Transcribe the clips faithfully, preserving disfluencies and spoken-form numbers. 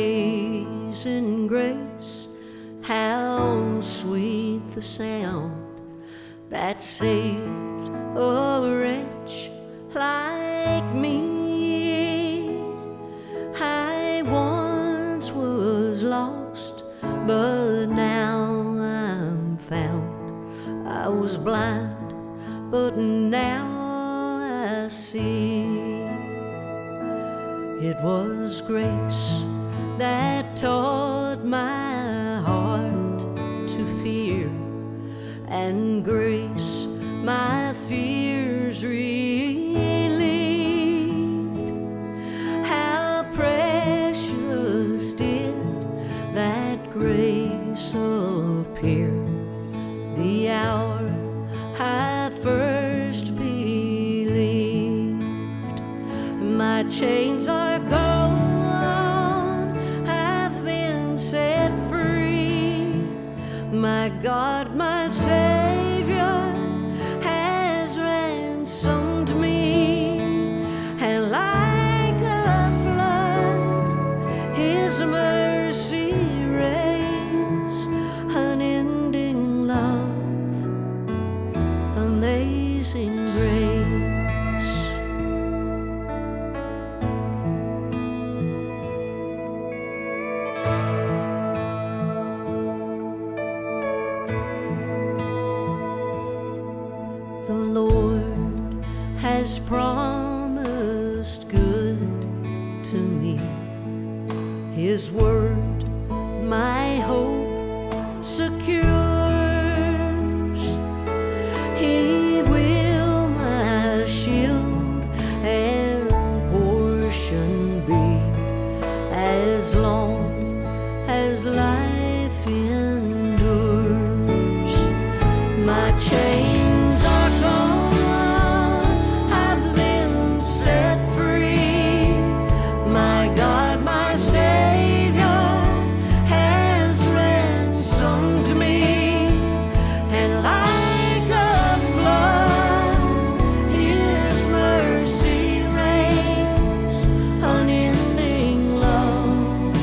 Amazing grace, how sweet the sound that saved a wretch like me. I once was lost, but now I'm found. I was blind, but now I see. It was grace that taught my heart to fear, and grace my fears relieved. How precious did that grace appear the hour I first believed. My chains are gone, I've been set free. My God, my Savior has ransomed me, and like a flood His mercy reigns. Unending love, amazing grace. The Lord has promised good to me. His word my hope secures. He will my shield and portion be, as long as life endures. My chains are gone, I've been set free. My God, my Savior has ransomed me, and like a flood His mercy reigns. Unending love,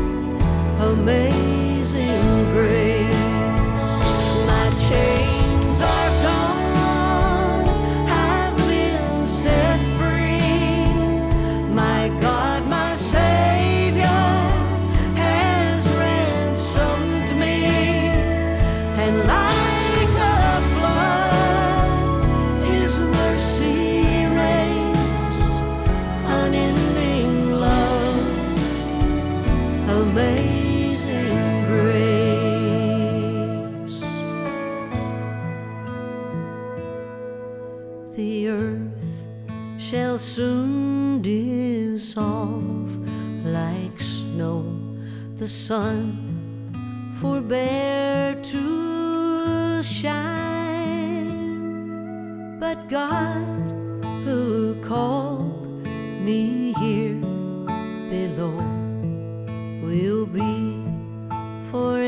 amazing grace. My chains are gone, I've been set free. My God, my Savior has ransomed me, and like a flood His mercy reigns. Unending love, amazing grace. The earth shall soon dissolve like snow, the sun forbear to shine. But God, who called me here below, will be forever